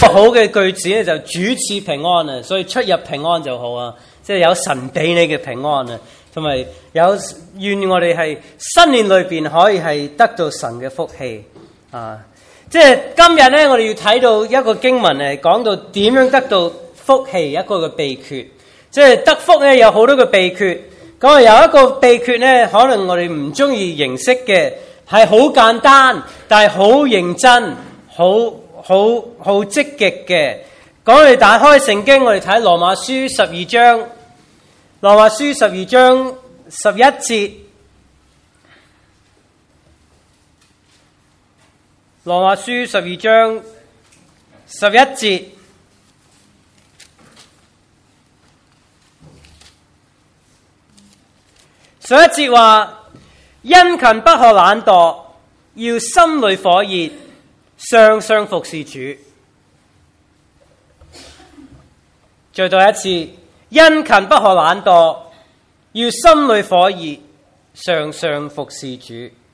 好嘅句子咧就主賜平安啊，所以出入平安就好啊，即係有神俾你嘅平安啊，同埋有願我哋係新年裏邊可以係得到神嘅福氣啊！即係今日咧，我哋要睇到一個經文係講到點樣得到福氣一個嘅秘訣，即係得福咧有好多嘅秘訣。咁啊有一個秘訣咧，可能我哋唔中意認識嘅，係好簡單，但係好認真，好積極嘅。講我哋打開聖經，我哋睇羅馬書12章，羅馬書12章11節，羅馬書12章11節。上一節話，殷勤不可懶惰，要心裏火熱，常常服侍主。再讀一次，殷勤不可懶惰，要心裏火熱，常常服侍主。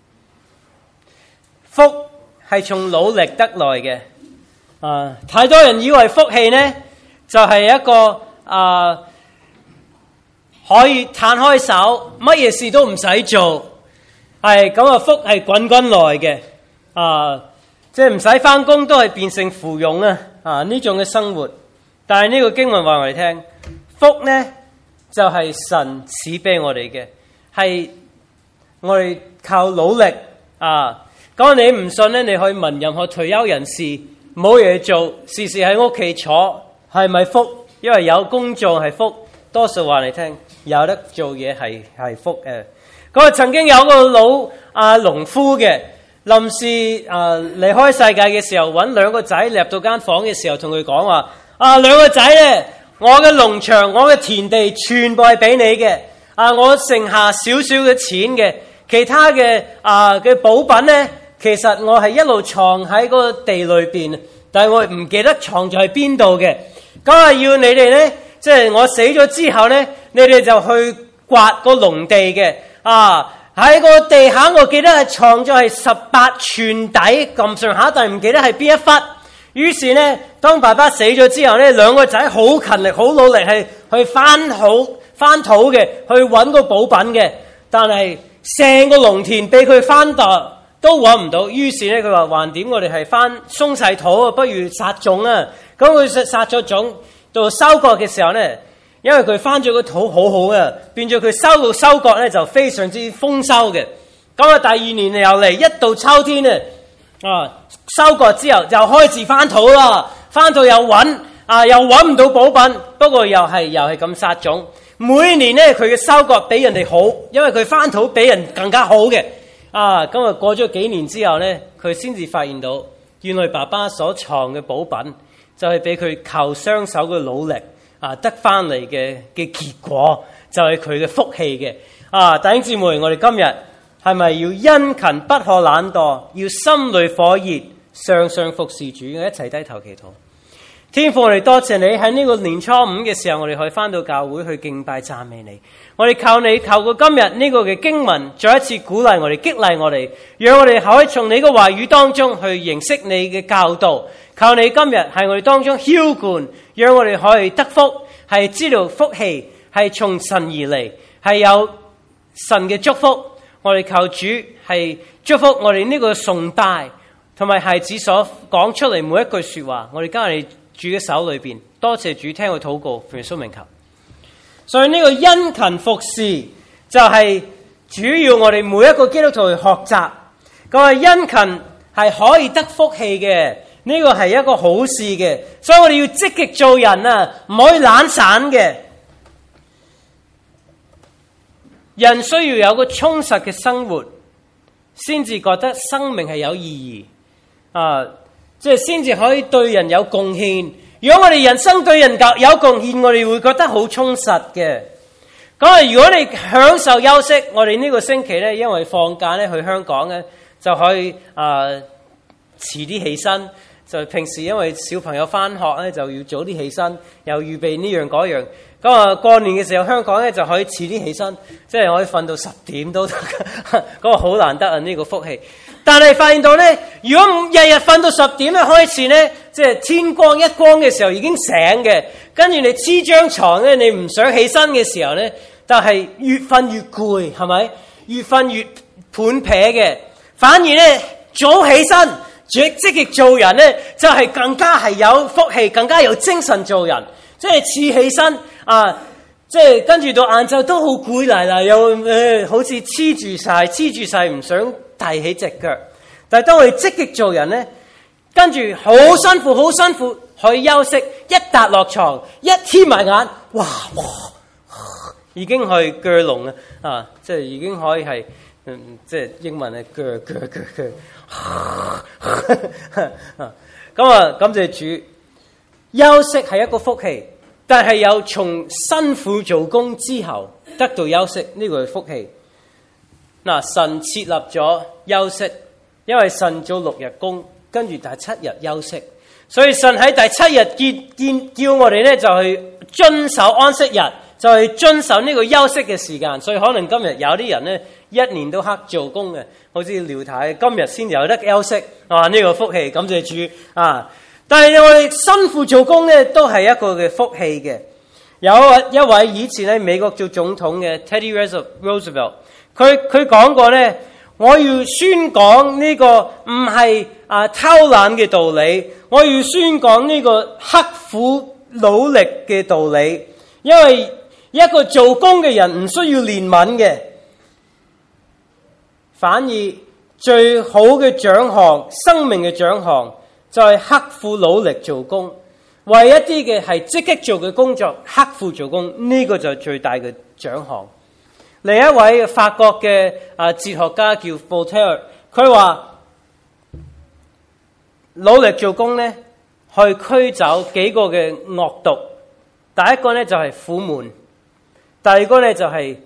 福係從努力得來嘅。太多人以為福氣呢，就係一個可以攤開手，乜嘢事都唔使做，係咁啊！福係滾滾來嘅，即係唔使返工都係變成芙蓉啊！呢種嘅生活，但係呢個經文話我哋聽，福呢就係神賜俾我哋嘅，係我哋靠努力啊！咁你唔信呢，你可以問任何退休人士，冇嘢做，時時喺屋企坐，係咪福？因為有工做係福。多數話你聽，有得做嘢係福嘅。咁曾經有個老農夫嘅，臨時離開世界嘅時候，揾兩個仔入到間房嘅時候，同佢講話：兩個仔咧，我嘅農場、我嘅田地全部係俾你嘅。我剩下少少嘅錢嘅，其他嘅嘅寶品咧，其實我係一路藏喺個地裏邊，但係我唔記得藏在邊度嘅。咁要你哋咧。即係我死咗之後呢，你哋就去刮個農地嘅，喺個地下我記得係藏咗係18寸底咁上下，但係唔記得係邊一忽。於是呢，當爸爸死咗之後呢，兩個仔好勤力、好努力係去翻土嘅，去揾個寶品嘅，但係成個農田俾佢翻到都揾唔到。於是呢，佢話橫掂我哋係翻鬆晒土，不如撒種啊！咁佢撒咗種。到收割嘅時候呢，因為佢翻咗個土好好嘅，變咗佢收割呢就非常之豐收嘅。咁第二年又嚟，一到秋天呢，收割之後就開始翻土啦，翻土又揾唔到寶品，不過又係咁撒種。每年呢，佢嘅收割比人哋好，因為佢翻土比人更加好嘅。咁過咗幾年之後呢，佢先至發現到，原來爸爸所藏嘅寶品。就係俾佢靠雙手嘅努力得翻嚟嘅結果，就係佢嘅福氣嘅。弟兄姊妹，我哋今日係咪要殷勤不可懶惰，要心裏火熱，常常服侍主？我一齊低頭祈禱。天父，我哋多謝你喺呢個年初五嘅時候，我哋可以翻到教會去敬拜讚美你。我哋靠你，透過今日呢個嘅經文，再一次鼓勵我哋，激勵我哋，讓我哋可以從你嘅話語當中去認識你嘅教導。靠你今日喺我哋當中澆灌，讓我哋可以得福，係知道福氣係從神而嚟，係有神嘅祝福。我哋求主係祝福我哋呢個崇拜，同埋孩子所講出嚟每一句說話，我哋交喺主嘅手裏邊。多謝主聽我禱告，奉耶穌名求。所以呢個殷勤服侍就係主要我哋每一個基督徒去學習。咁殷勤係可以得福氣嘅。呢個係一個好事嘅，所以我哋要積極做人啊，唔可以懶散嘅。人需要有個充實嘅生活，先至覺得生命係有意義，即係先至可以對人有貢獻。如果我哋人生對人有貢獻，我哋會覺得好充實嘅。咁如果你享受休息，我哋呢個星期呢，因為放假呢，去香港呢，就可以遲啲起身。就平時因為小朋友翻學咧，就要早啲起身，又預備呢樣嗰樣。咁過年嘅時候，香港咧就可以遲啲起身，即係可以瞓到10點都得。嗰個好難得啊！呢個福氣。 但係發現到咧，如果日日瞓到10點咧開始咧，即係天光一光嘅時候已經醒嘅，跟住你黐張床咧，你唔想起身嘅時候咧，但係越瞓越攰，係咪？越瞓越盤撇嘅。反而咧早起身，積極做人咧，就係更加係有福氣，更加有精神做人。即係遲起身啊！即係跟住到晏晝都好攰嚟，又好似黐住晒，唔想提起隻腳。但係當我哋積極做人咧，跟住好辛苦可以休息，一笪落床，一黐埋眼，哇，已經去鋸聾啊！即係已經可以係即係英文係鋸。咁啊，感謝主，休息係一個福氣。但係有從辛苦做工之後得到休息，呢個係福氣。神設立咗休息，因為神做6日工，跟住第7日休息，所以神喺第7日叫我哋咧就去遵守安息日，就去遵守呢個休息嘅時間。所以可能今日有啲人咧1年都黑做工嘅，好似廖太今日先有得休息，呢個福氣，感謝主啊！但係我哋辛苦做工咧，都係一個嘅福氣嘅。有一位以前喺美國做總統嘅 Teddy Roosevelt， 佢講過咧，我要宣講呢個唔係偷懶嘅道理，我要宣講呢個刻苦努力嘅道理。因為一個做工嘅人唔需要憐憫嘅，反而最好嘅獎項，生命嘅獎項，就係刻苦努力做工，為一啲嘅係積極做嘅工作，刻苦做工，呢個就係最大嘅獎項。另一位法國嘅哲學家叫 Voltaire， 佢話努力做工咧，去驅走幾個嘅惡毒。第一個咧就係苦悶，第二個咧就係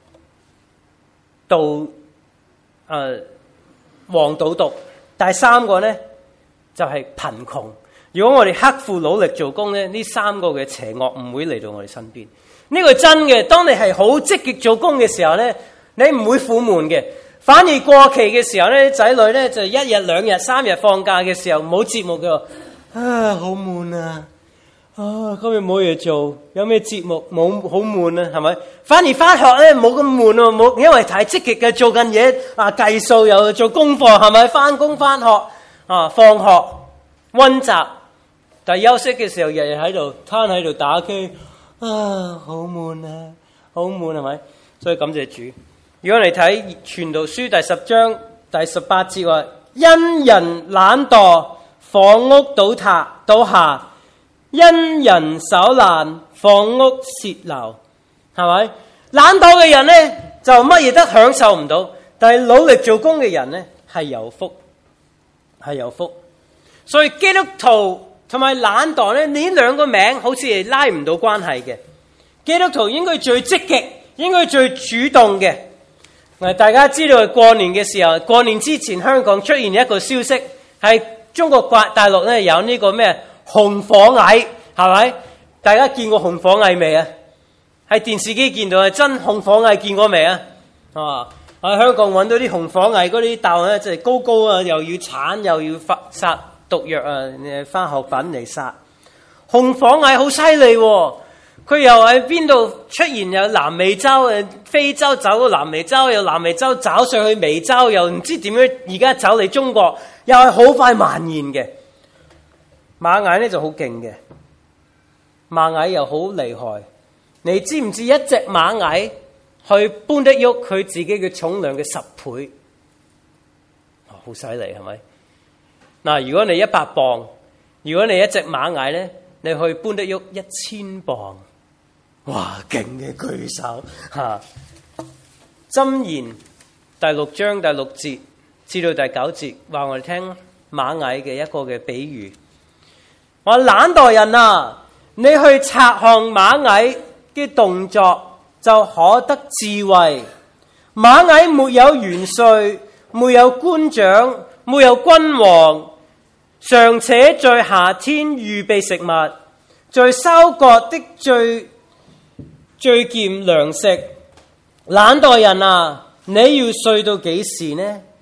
黃賭毒，第三個咧就係貧窮。如果我哋刻苦努力做工咧，呢3個嘅邪惡唔會嚟到我哋身邊。呢個真嘅。當你係好積極做工嘅時候咧，你唔會苦悶嘅。反而過期嘅時候咧，仔女咧就1日2日3日放假嘅時候冇節目嘅，好悶啊！今日冇嘢做，有咩節目冇，好悶啊，係咪？反而翻學咧冇咁悶喎，冇，因為太積極嘅做緊嘢計數又做功課，係咪？翻工翻學放學溫習，但係休息嘅時候日日喺度攤喺度打機，好悶啊，好悶，係咪？所以感謝主。如果你睇傳道書第10章第18節話，因人懶惰，房屋倒下。因人手懶，房屋洩漏，係咪？懶惰嘅人咧就乜嘢都享受唔到，但係努力做工嘅人咧係有福，係有福。所以基督徒同埋懶惰咧，呢2個名好似係拉唔到關係嘅。基督徒應該最積極，應該最主動嘅。大家知道過年嘅時候，過年之前香港出現一個消息，係中國大陸咧有呢個咩紅火蟻，係咪？大家見過紅火蟻未啊？喺電視機見到係真紅火蟻，見過未啊？喺香港揾到啲紅火蟻嗰啲竇咧，就係高高啊，又要鏟又要殺毒藥化學品嚟殺。紅火蟻好犀利喎！佢又喺邊度出現？有南美洲非洲走到南美洲，又南美洲走上去美洲，又唔知點樣而家走嚟中國，又係好快蔓延嘅。螞蟻咧就好勁嘅，螞蟻又好厲害。你知唔知一隻螞蟻去搬得喐佢自己嘅重量嘅10倍？好犀利，係咪？嗱，如果你100磅，如果你一隻螞蟻咧，你去搬得喐1000磅，哇，勁嘅巨手吓！箴言第6章第6節至到第9節，話我哋聽螞蟻嘅一個嘅比喻。話懶惰人啊，你去察看螞蟻嘅動作，就可得智慧。螞蟻沒有元帥，沒有官長，沒有君王，尚且在夏天預備食物，在收割的最儉糧食。懶惰人啊，你要睡到幾時呢？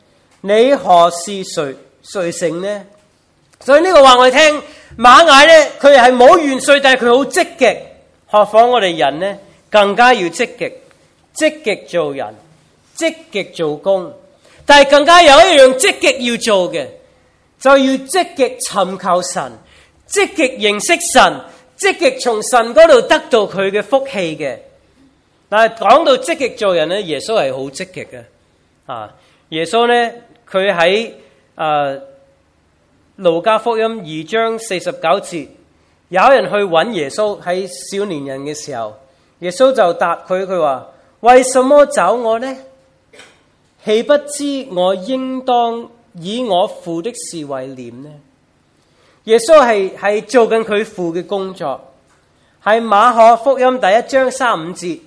你何是誰成呢？所以呢個話我哋聽，馬雅咧佢係冇元帥，但係佢好積極。何況我哋人呢，更加要積極做人，積極做工。但係更加有一樣積極要做嘅，就要積極尋求神，積極認識神，積極從神嗰度得到佢嘅福氣嘅。但係講到積極做人咧，耶穌係好積極嘅。耶穌咧佢喺路加福音2章49節，有人去揾耶穌喺少年人嘅時候，耶穌就答佢話：為什麼找我呢？豈不知我應當以我父的事為念呢？耶穌係做緊佢父嘅工作。喺馬可福音第1章35節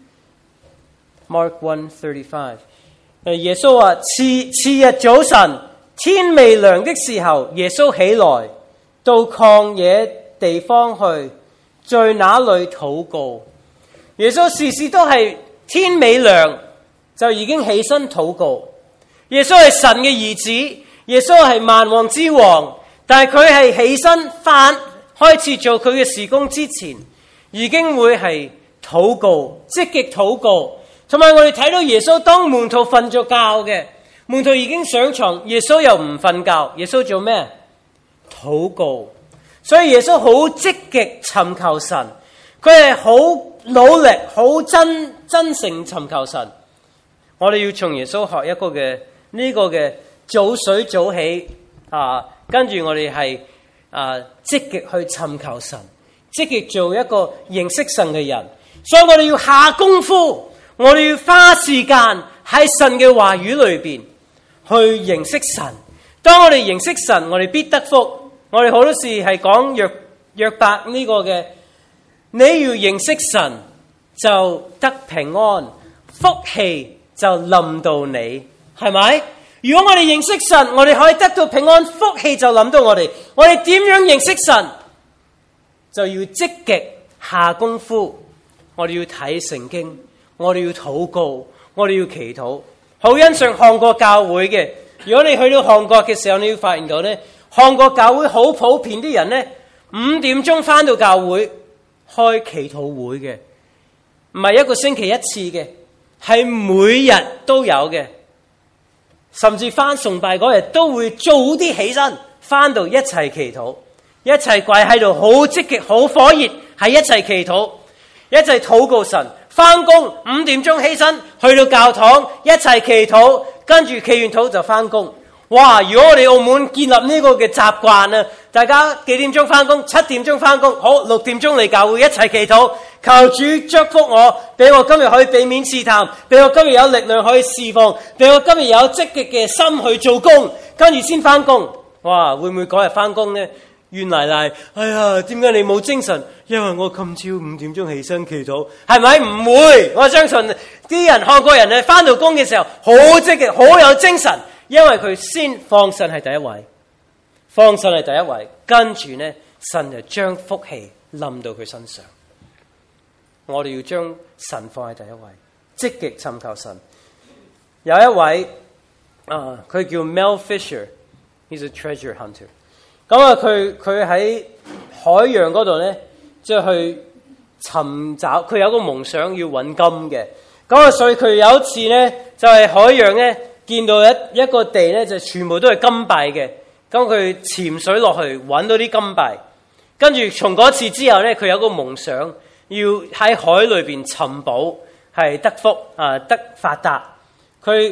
Mark 1:35，耶穌話：次日早晨天未亮的時候，耶穌起來到曠野地方去，在那裏禱告。耶穌時時都係天未亮就已經起身禱告。耶穌係神嘅兒子，耶穌係萬王之王，但係佢係起身開始做佢嘅事工之前，已經會係禱告，積極禱告。同埋我哋睇到耶穌當門徒瞓咗覺嘅，門徒已經上床，耶穌又唔瞓覺，耶穌做咩？禱告。所以耶穌好積極尋求神，佢係好努力、好真誠尋求神。我哋要從耶穌學一個嘅呢個嘅早睡早起跟住我哋係積極去尋求神，積極做一個認識神嘅人。所以我哋要下功夫，我哋要花時間喺神嘅話語裏邊去認識神。當我哋認識神，我哋必得福。我哋好多時係講約伯呢個嘅，你要認識神就得平安，福氣就臨到你，係咪？如果我哋認識神，我哋可以得到平安，福氣就臨到我哋。我哋點樣認識神？就要積極下功夫。我哋要睇聖經，我哋要禱告，我哋要祈禱。好欣賞韓國教會嘅。如果你去到韓國嘅時候，你要發現到呢，韓國教會好普遍啲人呢，5點鐘返到教會開祈禱會嘅，唔係一個星期一次嘅，係每日都有嘅。甚至返崇拜嗰日都會早啲起身，返到一齊祈禱，一齊跪喺度，好積極，好火熱，係一齊祈禱，一齊禱告神。返工5點鐘起身，去到教堂一齊祈禱，跟住祈完禱就返工。哇！如果我哋澳門建立呢個嘅習慣啊，大家幾點鐘返工？7點鐘返工，好6點鐘嚟教會一齊祈禱，求主祝福我，俾我今日可以避免試探，俾我今日有力量可以侍奉，俾我今日有積極嘅心去做工，跟住先返工。哇！會唔會嗰日返工呢？怨奶奶，哎呀，點解你冇精神？因為我今朝5點鐘起身祈禱，係咪？唔會，我相信啲人韓國人咧返到工嘅時候好積極，好有精神。因為佢先放神係第一位，放神係第一位，跟住呢，神就將福氣臨到佢身上。我哋要將神放喺第一位，積極尋求神。有一位佢叫 Mel Fisher，he's a treasure hunter。咁佢喺海洋嗰度呢，即係去尋找，佢有個夢想要揾金嘅。咁所以佢有一次呢，就係海洋呢。見到一個地咧，就全部都係金幣嘅。咁佢潛水落去揾到啲金幣，跟住從嗰次之後咧，佢有個夢想，要喺海裏邊尋寶，係得福得發達。佢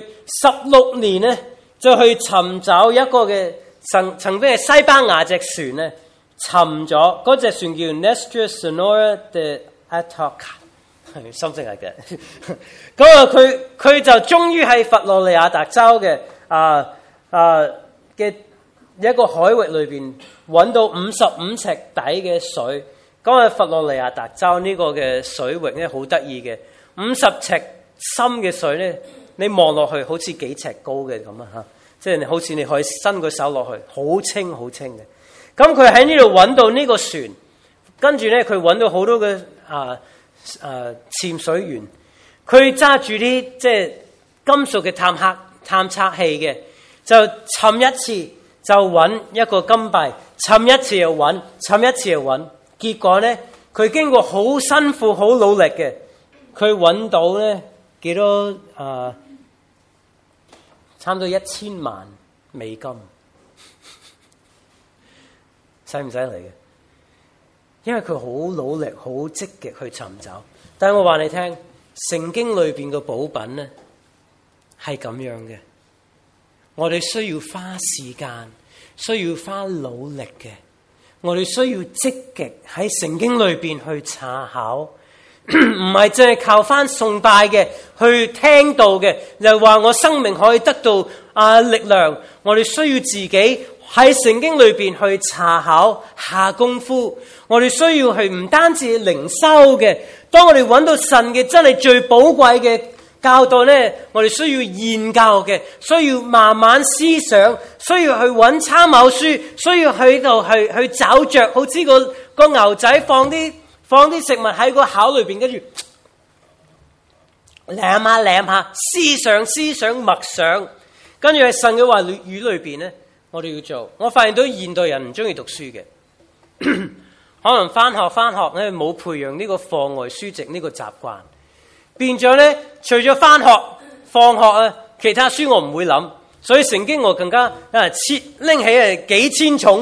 16年咧就去尋找一個嘅曾經係西班牙隻船咧，沉咗。嗰隻船叫 Nuestra Señora de Ataca。something like that。咁佢就終於喺佛羅里亞達州嘅嘅一個海域裏邊揾到55尺底嘅水。咁佛羅里亞達州呢個嘅水域咧好得意嘅，50尺深嘅水咧，你望落去好似幾尺高嘅咁啊嚇，即係好似你可以伸個手落去，好清好清嘅。咁佢喺呢度揾到呢個船，跟住咧佢揾到好多嘅潛水員，佢揸住啲即係金屬嘅探測器嘅， 就尋一次就揾一個金幣，尋一次又揾，尋一次又揾。結果呢，佢經過好辛苦、好努力嘅，佢揾到呢幾多差唔多1000萬美金，使唔使嚟嘅？因為佢好努力、好積極去尋找。但係我話你聽，聖經裏邊嘅寶品呢係咁樣嘅，我哋需要花時間，需要花努力嘅，我哋需要積極喺聖經裏邊去查考，唔係淨係靠翻崇拜嘅，去聽到嘅，又話我生命可以得到力量。我哋需要自己喺聖經裏邊去查考下功夫。我哋需要去唔單止靈修嘅，當我哋揾到神嘅真係最寶貴嘅教導呢，我哋需要研究嘅，需要慢慢思想，需要去揾參考書，需要去度去找着，好似個牛仔放啲食物喺個口裏邊，跟住舐下舐下，思想默想，跟住喺神嘅話語裏邊呢，我哋要做。我發現到現代人唔中意讀書嘅。可能翻學咧冇培養呢個課外書籍呢個習慣，變咗咧除咗翻學放學其他書我唔會諗，所以聖經我更加拎起係幾千重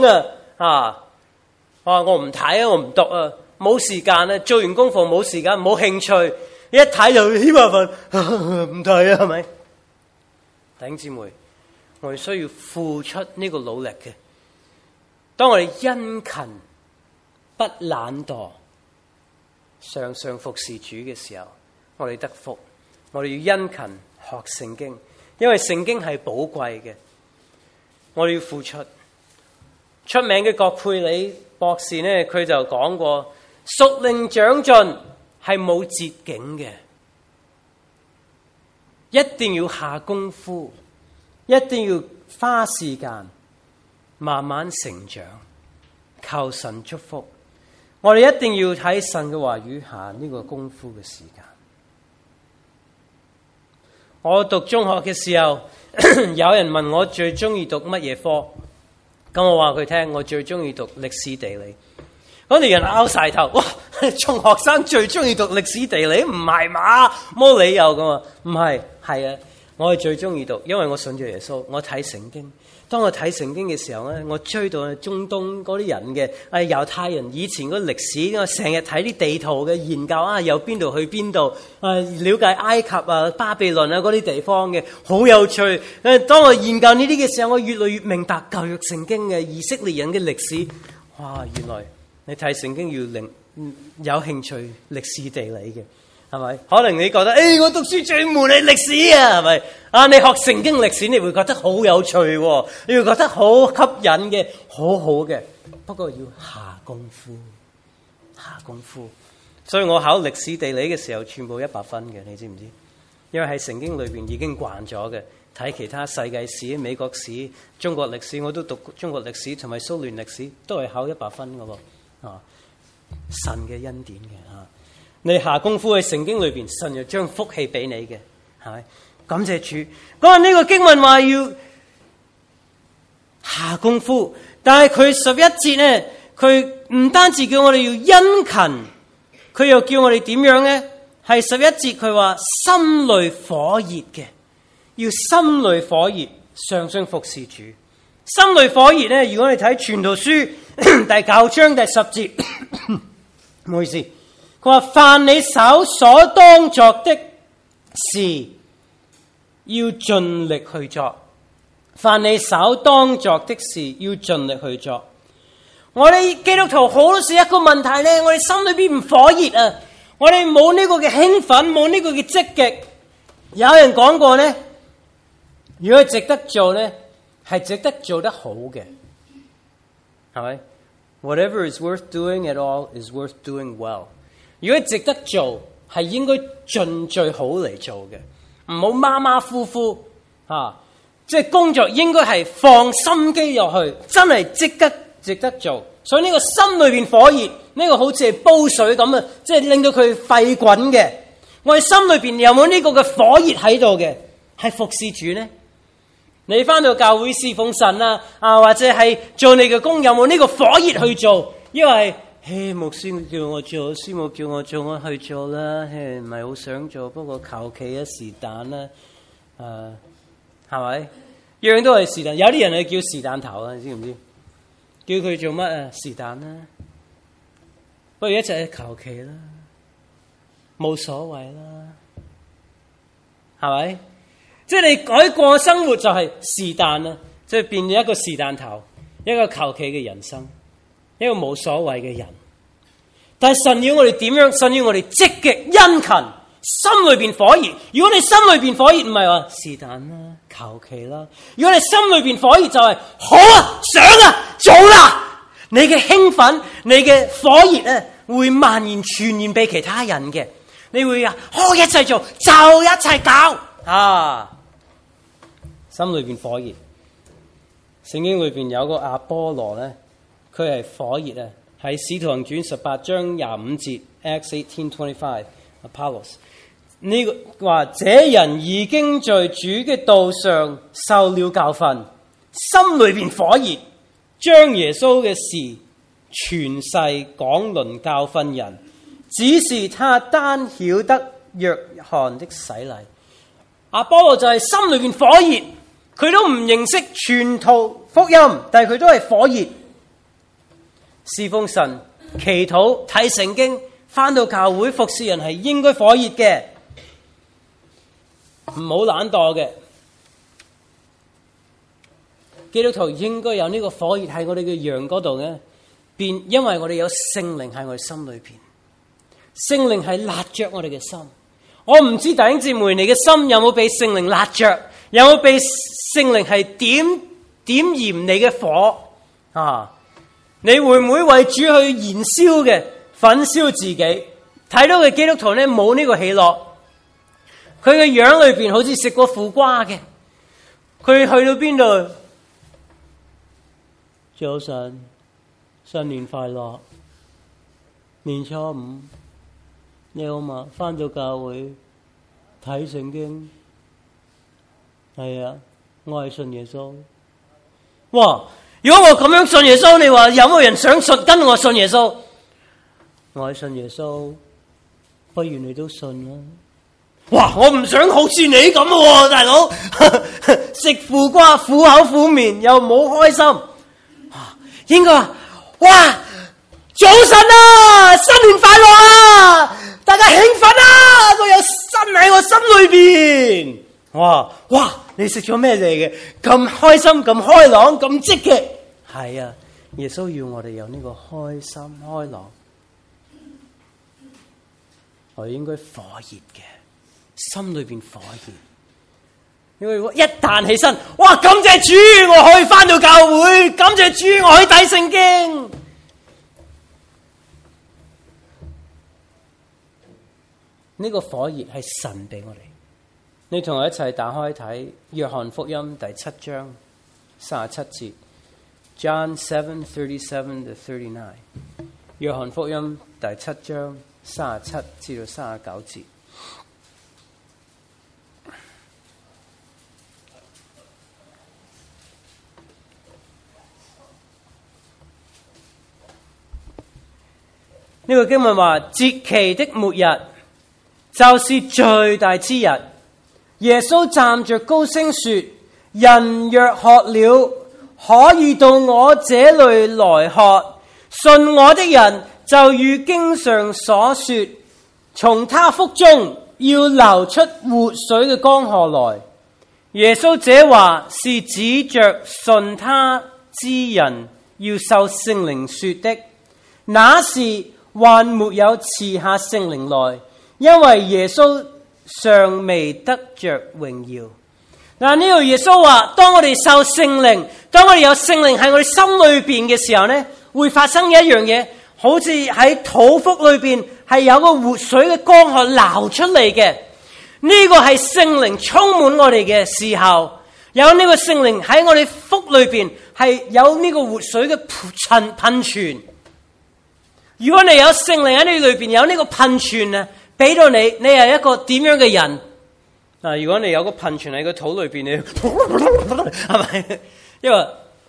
我唔睇我唔讀冇時間做完功課冇時間冇興趣，一睇就起碼份唔睇係咪？弟兄姊妹，我哋需要付出呢個努力嘅。當我哋殷勤不懶惰，常常服侍主嘅時候，我哋得福。我哋要殷勤學聖經，因為聖經係寶貴嘅。我哋要付出。出名嘅葛佩里博士呢，佢就講過，屬靈長進係冇捷徑嘅，一定要下功夫，一定要花時間，慢慢成長，求神祝福。我哋一定要喺神嘅話語下呢個功夫嘅時間。我讀中學嘅時候，有人問我最中意讀乜嘢科，咁我話佢聽，我最中意讀歷史地理。嗰啲人拗晒頭，哇！中學生最中意讀歷史地理，唔係嘛？冇理由噶嘛？唔係，係啊，我係最中意讀，因為我信住耶穌，我睇聖經。當我睇聖經嘅時候咧，我追到中東嗰啲人嘅猶太人以前嗰歷史，我成日睇啲地圖嘅研究由邊度去邊度，了解埃及巴比倫嗰啲地方嘅，好有趣。當我研究呢啲嘅時候，我越來越明白舊約聖經嘅以色列人嘅歷史。哇！原來你睇聖經要有興趣歷史地理嘅。係咪？可能你覺得，我讀書最悶係歷史啊，係咪？你學聖經歷史，你會覺得好有趣，你會覺得好吸引嘅，好好嘅。不過要下功夫，下功夫。所以我考歷史地理嘅時候，全部100分嘅，你知唔知？因為喺聖經裏邊已經慣咗嘅。睇其他世界史、美國史、中國歷史，我都讀中國歷史同埋蘇聯歷史，都係考100分嘅喎。神嘅恩典嘅。你下功夫喺聖經裏邊，神就將福氣俾你嘅，係咪？感謝主。嗰呢個經文話要下功夫，但係佢11節呢，佢唔單止叫我哋要殷勤，佢又叫我哋點樣呢？係11節佢話心裏火熱嘅，要心裏火熱，常常服侍主。心裏火熱呢，如果你睇傳道書第9章第10節，唔好意思。佢話凡你手所當作的事，要盡力去做。凡你手當作的事，要盡力去做。我哋基督徒好多時一個問題呢，我哋心裏邊唔火熱啊，我哋冇呢個嘅興奮，冇呢個嘅積極。有人講過呢，如果值得做呢，係值得做得好嘅，係咪？ Whatever is worth doing at all is worth doing well。如果值得做，係應該盡最好嚟做嘅，唔好馬馬虎虎即係工作應該係放心機入去，真係值得做。所以呢個心裏邊火熱，呢個好似係煲水咁啊，即係令到佢沸滾嘅。我哋心裏邊有冇呢個嘅火熱喺度嘅？係服侍主呢？ 你返到教會侍奉神或者係做你嘅工，有冇呢個火熱去做？因為牧師叫我做，師母叫我做，我去做啦。唔係好想做，不過求其是但啦。係咪？樣都係是但。有啲人係叫是但頭啊，你知唔知？叫佢做乜啊？是但啦。不如一齊求其啦，冇所謂啦，係咪？即係你改過生活就係是但啦，即係變咗一個是但頭，一個求其嘅人生，一個冇所謂嘅人。但係神要我哋點樣？神要我哋積極殷勤，心裏邊火熱。如果你心裏邊火熱，唔係話是但啦，求其啦。如果你心裏邊火熱，就係好啊，想啊，做啦。你嘅興奮，你嘅火熱會蔓延傳染俾其他人嘅。你會一齊做就一齊搞心裏邊火熱。聖經裏邊有個亞波羅咧，佢係火熱喺使徒行傳18章25節 Acts 18:25 Apollos 呢個話，這人已經在主嘅道上受了教訓，心裏邊火熱，將耶穌嘅事全世講論教訓人，只是他單曉得約翰的洗禮。亞波羅就係心裏邊火熱，佢都唔認識全途福音，但係佢都係火熱，侍奉神、祈禱、睇聖經、返到教會服侍人係應該火熱嘅，唔好懶惰嘅。基督徒應該有呢個火熱喺我哋嘅羊嗰度嘅，因為我哋有聖靈喺我哋心裏邊，聖靈係辣着我哋嘅心。我唔知弟兄姊妹你嘅心有冇被聖靈辣着，有冇被聖靈係點燃你嘅火你會唔會為主去燃燒嘅，焚燒自己？睇到嘅基督徒呢，冇呢個喜樂，佢嘅樣裏邊好似食過苦瓜嘅。佢去到邊度？早晨，新年快樂，年初五你好嘛？返到教會睇聖經，係啊，我係信耶穌。哇！如果我咁樣信耶穌，你話有冇人想跟我信耶穌？我係信耶穌，不如你都信啦。哇！我唔想好似你咁喎，大佬食苦瓜苦口苦面又冇開心。應該哇！早晨啊，新年快樂啊！大家興奮啊！都有心喺我心裏邊。哇！你食咗咩嚟嘅？咁開心、咁開朗、咁積極。係啊，耶穌要我哋有呢個開心、開朗。我哋應該火熱嘅，心裏邊火熱。因為一旦起身，哇！感謝主，我可以返到教會；感謝主，我可以睇聖經。呢個火熱係神俾我哋。你同我一齊打開睇約翰福音第7章37節 John 7:37-39 約翰福音第7章37至到39節。呢個經文話，節期的末日就是最大之日。耶穌站着高聲說：人若渴了，可以到我這裏來喝。信我的人就如經上所說，從他腹中要流出活水嘅江河來。耶穌這話是指着信他之人要受聖靈說的。那時還沒有賜下聖靈來，因為耶穌尚未得着榮耀。嗱，呢度耶穌話，當我哋受聖靈，當我哋有聖靈喺我哋心裏邊嘅時候呢，會發生一樣嘢，好似喺肚腹裏邊係有個活水嘅江河流出嚟嘅。呢個係聖靈充滿我哋嘅時候，有呢個聖靈喺我哋腹裏邊係有呢個活水嘅噴泉。如果你有聖靈喺你裏邊有呢個噴泉啊，俾到你，你係一個點樣嘅人？ 如果你有個噴泉喺個肚裏邊，你係咪？因為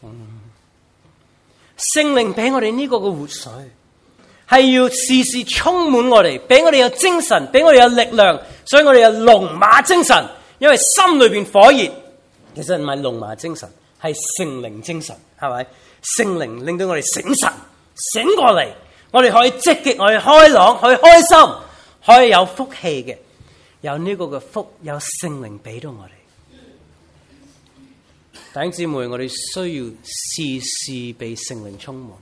聖靈俾我哋呢個嘅活水，係要時時充滿我哋，俾我哋有精神，俾我哋有力量，所以我哋有龍馬精神。因為心裏邊火熱，其實唔係龍馬精神，係聖靈精神，係咪？聖靈令到我哋醒神，醒過嚟，我哋可以積極，我哋開朗，可以開心，可以有福氣嘅。有呢個嘅福，有聖靈俾到我哋。弟兄姊妹，我哋需要時時被聖靈充滿。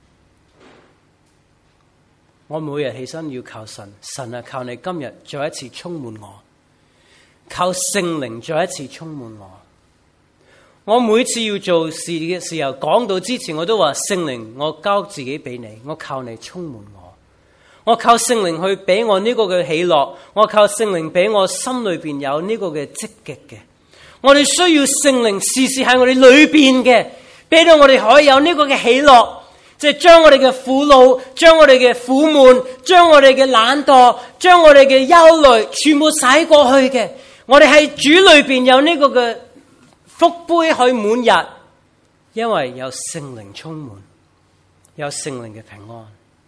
我每日起身要靠神，神啊，靠你今日再一次充滿我，靠聖靈再一次充滿我。我每次要做事嘅時候，講到之前我都話，聖靈，我交自己俾你，我靠你充滿我。我靠聖靈去俾我呢個嘅喜樂，我靠聖靈俾我心裏邊有呢個嘅積極嘅。我哋需要聖靈時時喺我哋裏邊嘅，俾到我哋可以有呢個嘅喜樂，即係將我哋嘅苦惱，將我哋嘅苦悶，將我哋嘅懶惰，將我哋嘅憂慮，全部洗過去嘅。我哋喺主裏邊有呢個嘅福杯可以滿溢，因為有聖靈充滿，有聖靈嘅平安。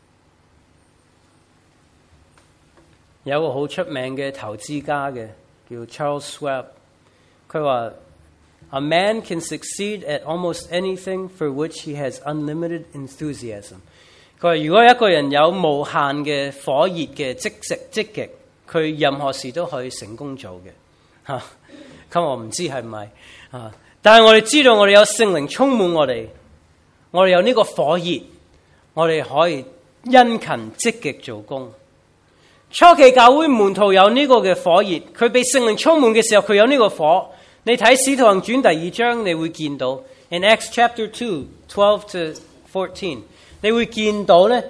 有個好出名嘅投資家嘅叫 Charles Schwab， 佢話 A man can succeed at almost anything for which he has unlimited enthusiasm。 佢話如果一個人有無限嘅火熱嘅積極，佢任何事都可以成功做嘅。咁我唔知係唔係但係我哋知道我哋有聖靈充滿我哋有呢個火熱，我哋可以殷勤積極做工。初期教會門徒有呢個嘅火熱，佢被聖靈充滿嘅時候，佢有呢個火。你睇使徒行傳第2章，你會見到 in Acts chapter 2, 12 to 14， 你會見到咧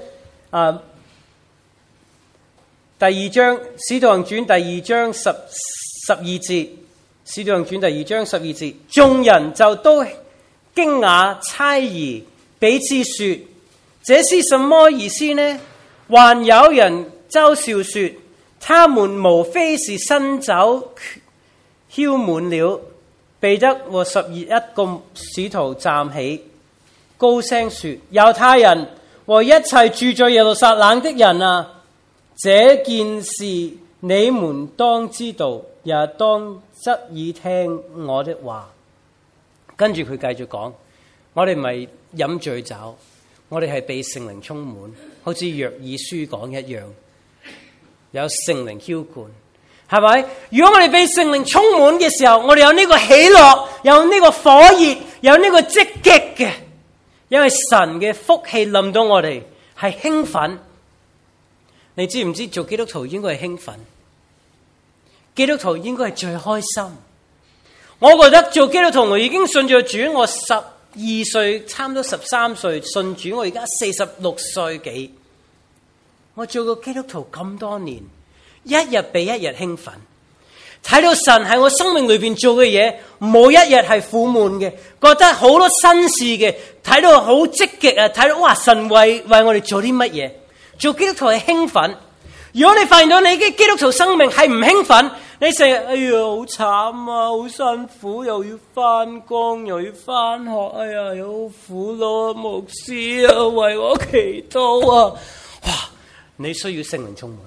第2章使徒行傳第2章12節，使徒行傳第2章12節，眾人就都驚訝猜疑，彼此說：這是什麼意思呢？還有人嘲笑說，他們無非是新酒澆滿了。彼得和11個使徒站起，高聲說：猶太人和一切住在耶路撒冷的人啊，這件事你們當知道，也當側耳聽我的話。跟住佢繼續講，我哋唔係飲醉酒，我哋係被聖靈充滿，好似約珥書講一樣。有聖靈澆灌，係咪？如果我哋被聖靈充滿嘅時候，我哋有呢個喜樂，有呢個火熱，有呢個積極嘅，因為神嘅福氣臨到我哋係興奮。你知唔知做基督徒應該係興奮？基督徒應該係最開心。我覺得做基督徒，我已經信咗主，我12歲，差唔多13歲信主，我而家46歲幾。我做過基督徒咁多年，一日比一日興奮，睇到神喺我生命裏邊做嘅嘢，冇一日係苦悶嘅，覺得好多新事嘅，睇到好積極啊！睇到哇，神為我哋做啲乜嘢？做基督徒係興奮。如果你發現到你嘅基督徒生命係唔興奮，你成日哎呀好慘啊，好辛苦，又要翻工，又要翻學，哎呀又好苦咯，牧師啊為我祈禱啊！哇！你需要聖靈充滿。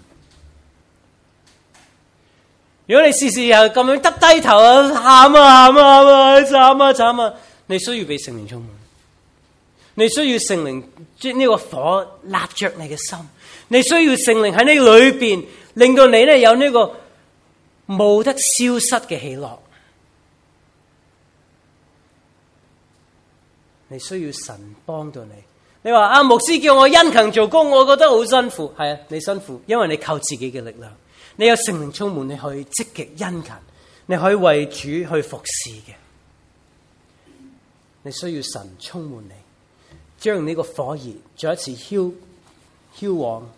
如果你時時又咁樣耷低頭啊，喊啊慘啊，你需要被聖靈充滿。你需要聖靈將呢個火焫着你嘅心。你需要聖靈喺你裏邊，令到你咧有呢個冇得消失嘅喜樂。你需要神幫到你。你話牧師叫我殷勤做工，我覺得好辛苦。係啊，你辛苦，因為你靠自己嘅力量。你有聖靈充滿，你可以積極殷勤，你可以為主去服侍嘅。你需要神充滿你，將呢個火熱再一次澆往。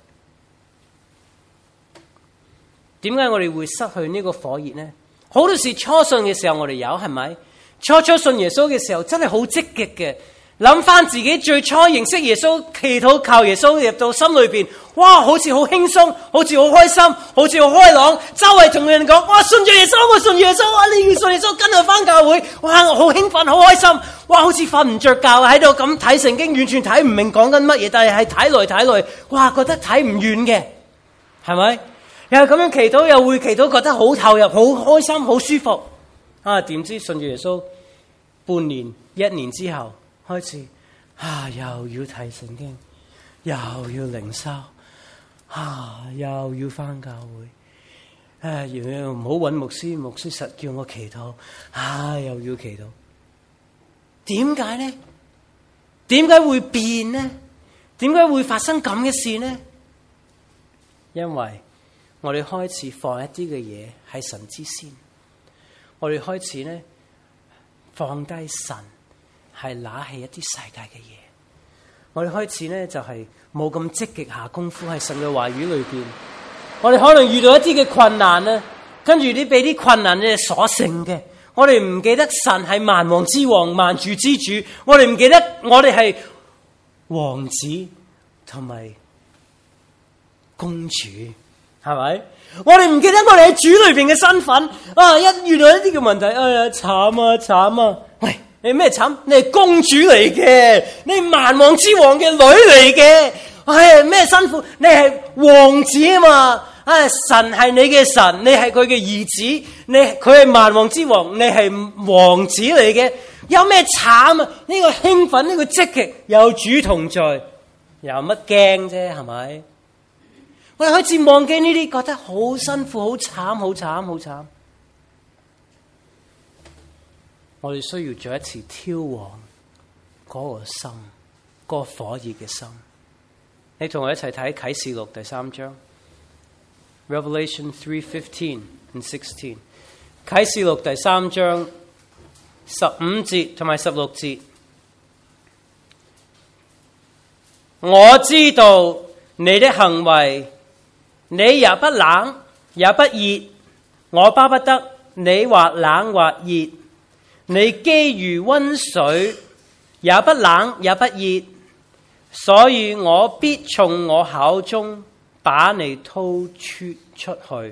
點解我哋會失去呢個火熱呢？好多時初信嘅時候我哋有，係咪？初信耶穌嘅時候真係好積極嘅。 諗翻自己最初認識耶穌，祈禱靠耶穌入到心裏邊，哇，好似好輕鬆，好似好開心，好似好開朗，周圍同人講，哇，信住耶穌，我信住耶穌，哇，你要信耶穌，跟我翻教會，哇，我好興奮，好開心，哇，好似瞓唔着覺喺度咁睇聖經，完全睇唔明講緊乜嘢，但係睇來，哇，覺得睇唔完嘅，係咪？又係咁樣祈禱，又會祈禱，覺得好投入，好開心，好舒服。啊，點知信住耶穌半年、1年之後，開始又要睇聖經，又要靈修，又要翻教會，要唔好揾牧師，牧師實叫我祈禱，又要祈禱。點解呢？點解會變呢？點解會發生咁嘅事呢？因為我哋開始放一啲嘅嘢喺神之先，我哋開始呢放低神，係拿起一啲世界嘅嘢。我哋開始呢就係冇咁積極下功夫喺神嘅話語裏邊。我哋可能遇到一啲嘅困難呢，跟住你俾啲困難你所剩嘅。我哋唔記得神係萬王之王、萬主之主。我哋唔記得我哋係王子同埋公主，係咪？我哋唔記得我哋喺主裏邊嘅身份。一遇到一啲嘅問題，慘啊！喂，你咩慘？你係公主嚟嘅，你係萬王之王嘅女嚟嘅。咩辛苦？你係王子啊嘛！神係你嘅神，你係佢嘅兒子，佢係萬王之王，你係王子嚟嘅。有咩慘啊？呢個興奮，呢個積極，有主同在，有乜驚啫？係咪？我哋開始忘記呢啲，覺得好辛苦、好慘。我哋需要再一次挑旺嗰個心，嗰個火熱嘅心。你同我一齊睇啟示錄第3章 Revelation 3:15 and 16。啟示錄第3章15節同埋16節。我知道你的行為，你也不冷也不熱，我巴不得你或冷或熱。你既如溫水，也不冷也不熱，所以我必從我口中把你吐出去。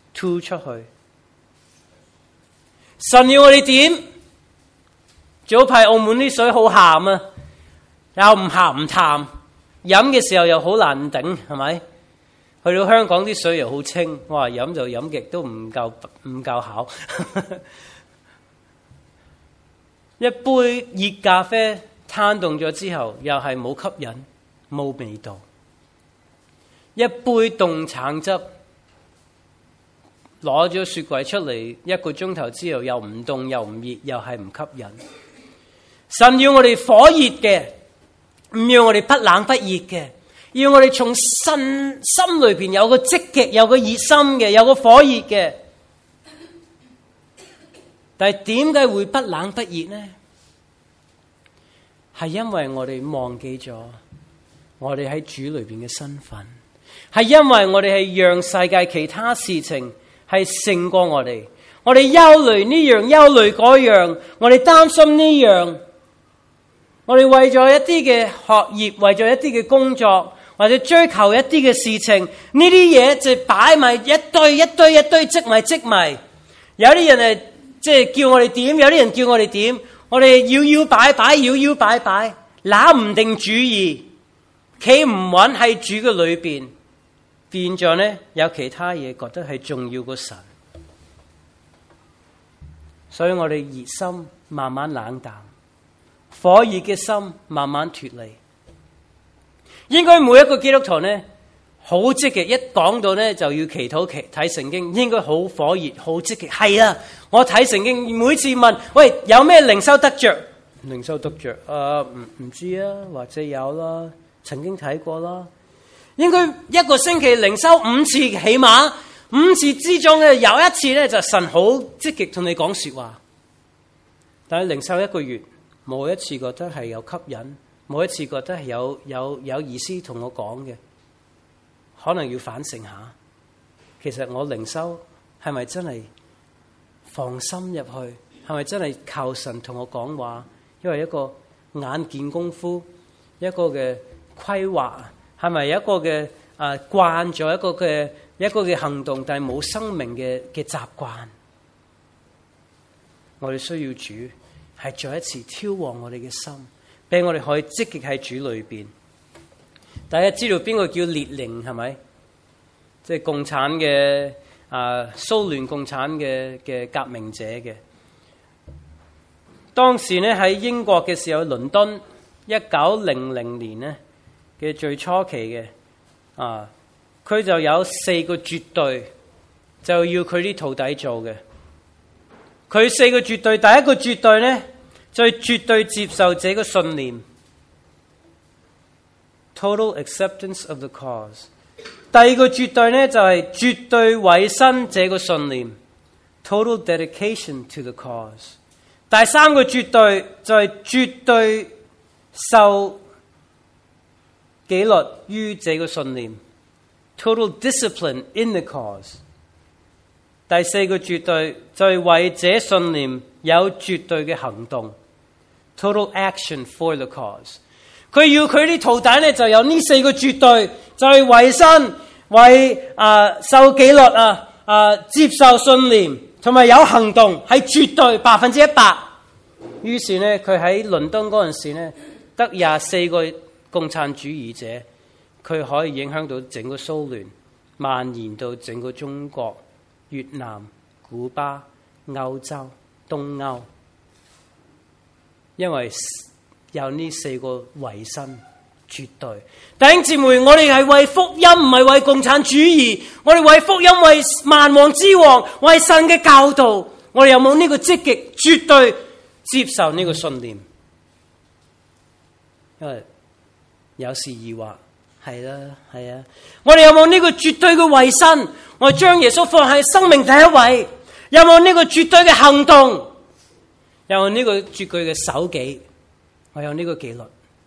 神要我哋點？早排澳門啲水好鹹啊，又唔鹹唔淡，飲嘅時候又好難頂，係咪？去到香港啲水又好清，哇！飲就飲極都唔夠考。一杯熱咖啡攤凍咗之後，又係冇吸引，冇味道。一杯凍橙汁攞咗雪櫃出嚟1個鐘頭之後，又唔凍又唔熱，又係唔吸引。神要我哋火熱嘅，唔要我哋不冷不熱嘅，要我哋從心裏邊有個積極、有個熱心嘅、有個火熱嘅。但係點解會不冷不熱呢？係因為我哋忘記咗我哋喺主裏邊嘅身份，係因為我哋係讓世界其他事情係勝過我哋。我哋憂慮呢樣，憂慮嗰樣，我哋擔心呢樣，我哋為咗一啲嘅學業，為咗一啲嘅工作，或者追求一啲嘅事情，呢啲嘢就擺埋一堆積埋。有啲人係即係叫我哋點，有啲人叫我哋點，我哋搖擺，拿唔定主意，企唔穩喺主嘅裏邊，變咗呢有其他嘢覺得係重要過神，所以我哋熱心慢慢冷淡，火熱嘅心慢慢脫離。應該每一個基督徒呢，好積極，一講到呢就要祈禱睇聖經，應該好火熱，好積極。係啊，我睇聖經，每次問，喂，有咩靈修得着？靈修得着唔知啊，或者有啦，曾經睇過啦。應該一個星期靈修5次，起碼5次之中呢，有一次呢就神好積極同你講說話。但係靈修1個月，冇一次覺得係有吸引，冇一次覺得係有意思同我講嘅。可能要反省下，其實我靈修係咪真係放心入去？係咪真係靠神同我講話？因為一個眼見功夫，一個嘅規劃，係咪一個嘅慣咗一個嘅行動，但係冇生命嘅習慣？我哋需要主係再一次挑旺我哋嘅心，俾我哋可以積極喺主裏邊。大家知道邊個叫列寧係咪？即係共產嘅蘇聯共產嘅革命者嘅。當時呢喺英國嘅時候，倫敦1900年呢嘅最初期嘅佢就有4個絕對，就要佢啲徒弟做嘅。佢4個絕對，第一個絕對呢，就係絕對接受這個信念 ，total acceptance of the cause。第二個絕對呢，就係絕對委身這個信念 ，total dedication to the cause。第三個絕對就係絕對受紀律於這個信念 ，total discipline in the cause。第4個絕對就係為這信念有絕對嘅行動 ，total action for the cause。佢要佢啲徒弟呢，就有呢4個絕對，就係委身、為受紀律接受信念，同埋有行動，係絕對100%。於是呢，佢喺倫敦嗰陣時呢，得24個共產主義者，佢可以影響到整個蘇聯，蔓延到整個中國、越南、古巴、歐洲、東歐，因為有呢4個委身絕對。弟兄姊妹，我哋係為福音，唔係為共產主義。我哋為福音，為萬王之王，為神嘅教導。我哋有冇呢個積極絕對接受呢個信念？因為有時疑惑，係啊。我哋有冇呢個絕對嘅委身？我將耶穌放喺生命第一位。有冇呢個絕對嘅行動？有冇呢個絕對嘅守紀？我有呢個紀律。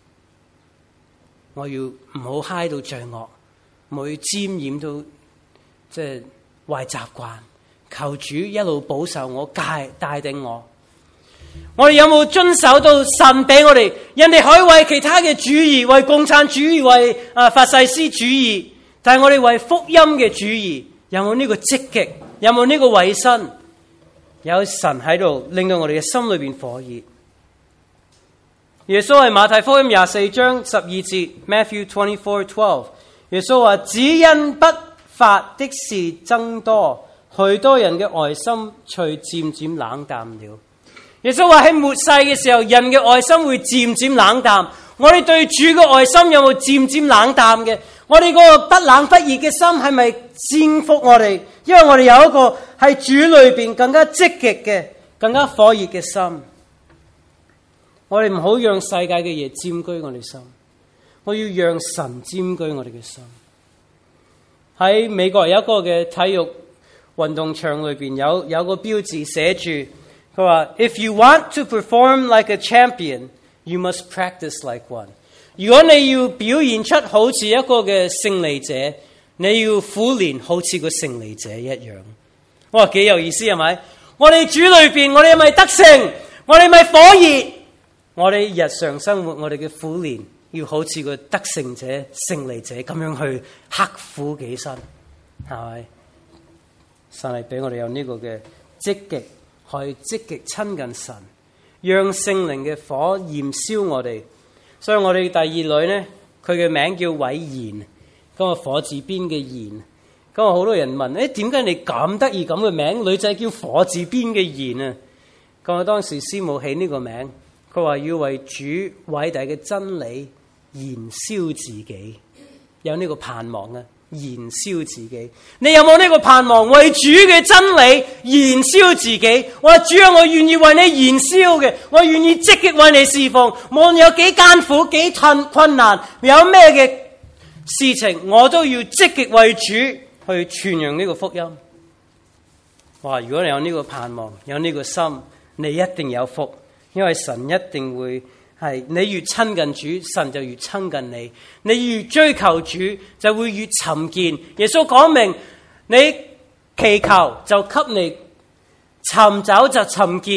我要唔好嗨到罪惡，唔好沾染到即係壞習慣。求主一路保守我，帶領我。我哋有冇遵守到神俾我哋？人哋可以為其他嘅主義，為共產主義，為法西斯主義，但係我哋為福音嘅主義，有冇呢個積極？有冇呢個委身？有神喺度，令到我哋嘅心裏邊火熱。耶穌係馬太福音24章12節 Matthew 24:12， 耶穌話：只因不法的事增多，許多人嘅愛心隨漸漸冷淡了。耶穌話喺末世嘅時候，人嘅愛心會漸漸冷淡。我哋對主嘅愛心有冇漸漸冷淡嘅？我哋嗰個不冷不熱嘅心係咪征服我哋？因為我哋有一個喺主裏邊更加積極嘅、更加火熱嘅心。我哋唔好讓世界嘅嘢佔據我哋心，我要讓神佔據我哋嘅心。喺美國有一個嘅體育運動場裏邊有個標誌寫住，佢話 If you want to perform like a champion, you must practice like one。如果你要表現出好似一個嘅勝利者，你要苦練好似個勝利者一樣。哇，幾有意思係咪？我哋主裏邊，我哋係咪得勝？我哋係咪火熱？我哋日常生活，我哋嘅苦練要好似個得勝者、勝利者咁樣去刻苦己身，係咪？神係俾我哋有呢個嘅積極，可以積極親近神，讓聖靈嘅火燃燒我哋。所以我哋第二女呢，佢嘅名叫偉賢，咁啊火字邊嘅賢。咁啊好多人問：點解你咁得意咁嘅名？女仔叫火字邊嘅賢啊！咁啊當時師母起呢個名。佢話要為主偉大嘅真理燃燒自己，有呢個盼望啊！燃燒自己，你有冇呢個盼望？為主嘅真理燃燒自己。我話主啊，我願意為你燃燒嘅，我願意積極為你侍奉。無論有幾艱苦、幾困難，有咩嘅事情，我都要積極為主去傳揚呢個福音。哇！如果你有呢個盼望，有呢個心，你一定有福。因為神一定會係你越親近主，神就越親近你。你越追求主，就會越尋見。耶穌講明，你祈求就給你，尋找就尋見，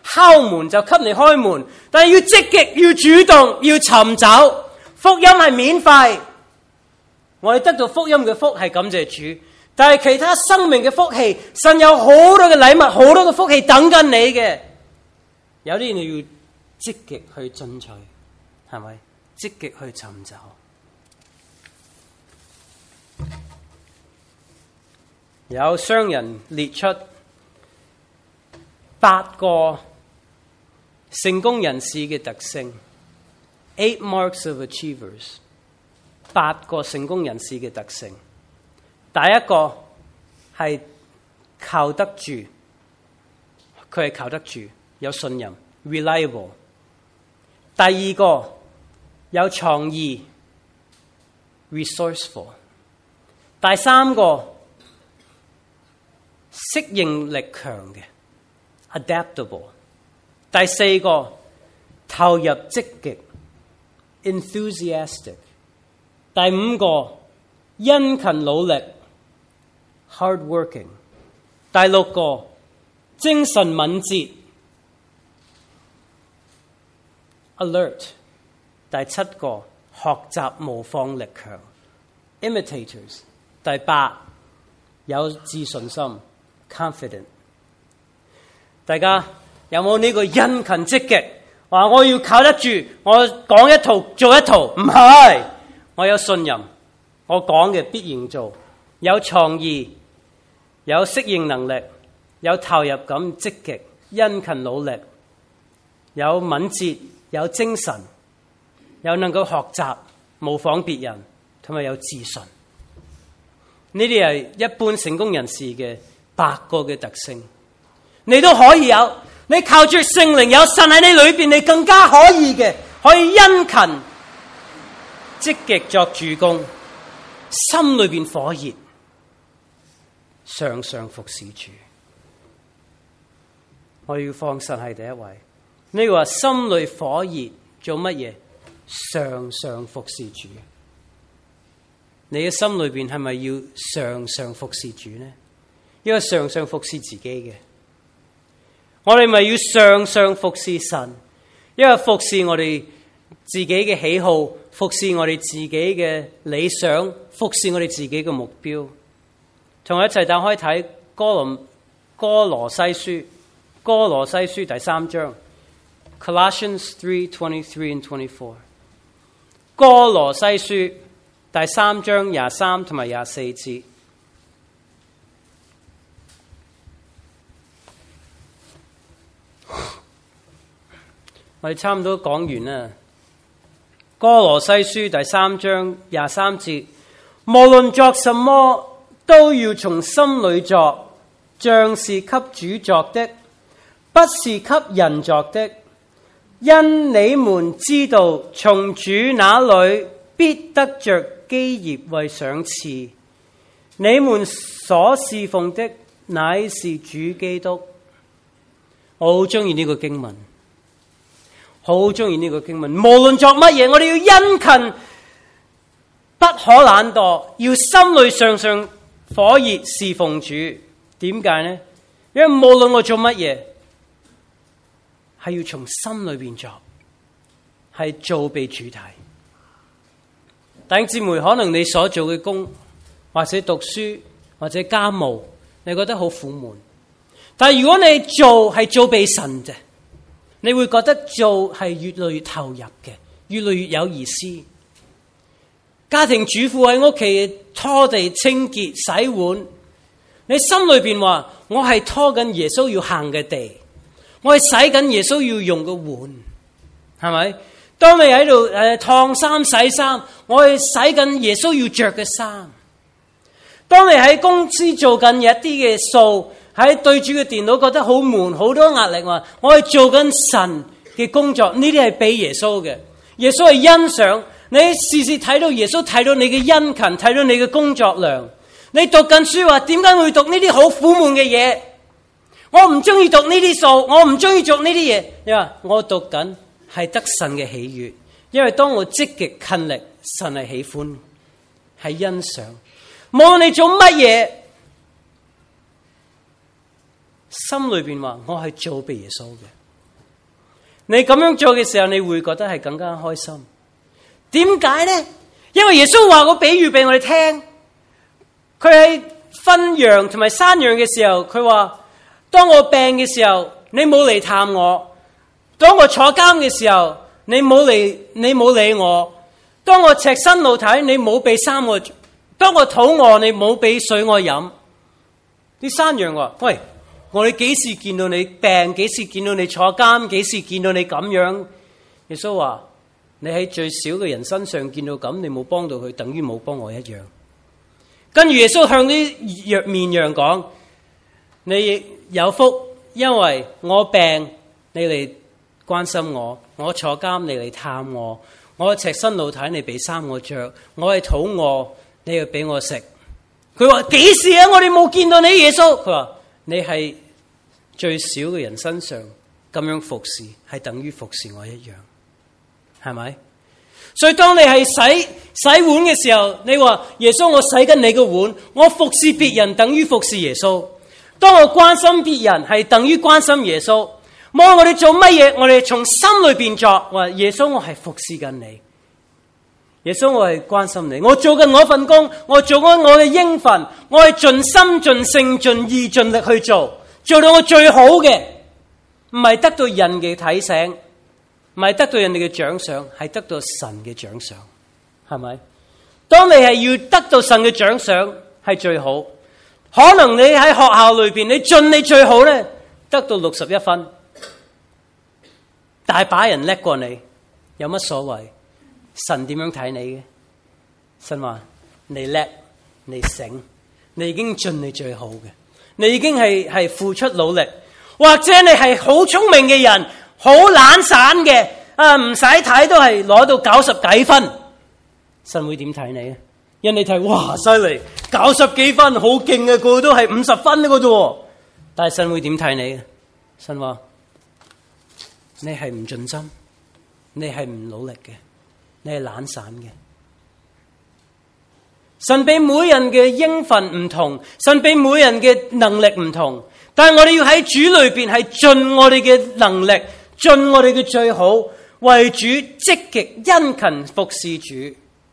敲門就給你開門，但係要積極、要主動、要尋找。福音係免費，我哋得到福音嘅福係感謝主。但係其他生命嘅福氣，神有好多嘅禮物，好多嘅福氣等緊你嘅。有啲你要積極去進取，係咪？積極去尋找。有商人列出8個成功人士嘅特性 ，8 marks of achievers， 8個成功人士嘅特性。第一個係靠得住，佢係靠得住，有信任 ，reliable。第二個有創意 ，resourceful。第三個適應力強嘅 ，adaptable。第四個投入積極 ，enthusiastic。第五個殷勤努力 ，hardworking。第六個精神敏捷 ，alert。第七個學習模仿力強 ，imitators。第八有自信心 ，confident。大家有冇呢個殷勤積極？話我要靠得住，我講一套做一套，唔係，我有信任，我講嘅必然做，有創意，有適應能力，有投入感，積極，殷勤努力，有敏捷，有精神，有能夠學習模仿別人，同埋有自信。呢啲係一般成功人士嘅8個嘅特性，你都可以有。你靠住聖靈，有神喺你裏邊，你更加可以嘅，可以殷勤積極作主工，心裏邊火熱，常常服侍主。我要放神係第一位。你話心裏火熱做乜嘢？常常服侍主。你嘅心裏邊係咪要常常服侍主呢？因為常常服侍自己嘅。我哋咪要常常服侍神，因為服侍我哋自己嘅喜好，服侍我哋自己嘅理想，服侍我哋自己嘅目標。同我一齊打開睇歌羅西書第3章 Colossians 3:23 and 24。歌羅西書第3章23同埋24節。我哋差唔多講完啦。歌羅西書第3章23節，無論作什麼，都要從心裏作，像是給主作的，不是給人作的。因你們知道，從主那裏必得着基業為賞賜。你們所侍奉的乃是主基督。我好中意呢個經文。好中意呢個經文，無論作乜嘢，我哋要殷勤，不可懶惰，要心裏常常火熱侍奉主。點解呢？因為無論我做乜嘢，係要從心裏邊做，係做俾主睇。弟兄姊妹，可能你所做嘅工，或者讀書，或者家務，你覺得好苦悶。但係如果你做係做俾神嘅，你會覺得做係越來越投入嘅，越來越有意思。家庭主婦喺屋企拖地、清潔、洗碗，你心裏邊話：我係拖緊耶穌要行嘅地，我係洗緊耶穌要用嘅碗，係咪？當你喺度燙衫、洗衫，我係洗緊耶穌要着嘅衫。當你喺公司做緊一啲嘅數，喺對住個電腦覺得好悶，好多壓力，話我係做緊神嘅工作，呢啲係俾耶穌嘅。耶穌係欣賞你，時時睇到耶穌，睇到你嘅殷勤，睇到你嘅工作量。你讀緊書話，點解會讀呢啲好苦悶嘅嘢？我唔中意讀呢啲數，我唔中意做呢啲嘢。你話我讀緊係得神嘅喜悅，因為當我積極勤力，神係喜歡，係欣賞。無論你做乜嘢，心裏邊話我係做俾耶穌嘅， 你咁樣做嘅時候，你會覺得係更加開心。點解呢？因為耶穌話個比喻俾我哋聽，佢喺分羊同埋山羊嘅時候，佢話：當我病嘅時候，你冇嚟探我；當我坐監嘅時候，你冇理我；當我赤身露體，你冇俾衫我；當我肚餓，你冇俾水我飲。啲山羊話：喂，我哋幾時見到你病？幾時見到你坐監？幾時見到你咁樣？耶穌話：你喺最小嘅人身上見到咁，你冇幫到佢，等於冇幫我一樣。跟住耶穌向啲綿羊講：你有福，因為我病，你嚟關心我；我坐監，你嚟探我；我赤身露體，你俾衫我着；我係肚餓，你要俾我食。佢話：幾時啊？我哋冇見到你，耶穌。佢話：你係最小嘅人身上咁樣服侍，係等於服侍我一樣，係咪？所以當你係洗碗嘅時候，你話：耶穌，我洗緊你嘅碗，我服侍別人等於服侍耶穌。當我關心別人，係等於關心耶穌。無論我哋做乜嘢，我哋從心裏邊作，話耶穌，我係服侍緊你。耶穌，我係關心你，我做緊我份工，我做緊我嘅應份，我係盡心盡性盡意盡力去做，做到我最好嘅，唔係得到人嘅提醒，唔係得到人哋嘅獎賞，係得到神嘅獎賞，係咪？當你係要得到神嘅獎賞，係最好。可能你喺學校裏邊，你盡你最好咧，得到61分，大把人叻過你，有乜所謂？神點樣睇你嘅？神話你叻，你醒，你已經盡你最好嘅，你已經係付出努力，或者你係好聰明嘅人，好懶散嘅，唔使睇都係攞到90幾分，神會點睇你咧？人哋睇，哇，犀利，90幾分，好勁嘅，個個都係50分嘅啫。但係神會點睇你咧？神話你係唔盡心，你係唔努力嘅。你係懶散嘅。神俾每人嘅應份唔同，神俾每人嘅能力唔同，但係我哋要喺主裏邊係盡我哋嘅能力，盡我哋嘅最好，為主積極殷勤服侍主，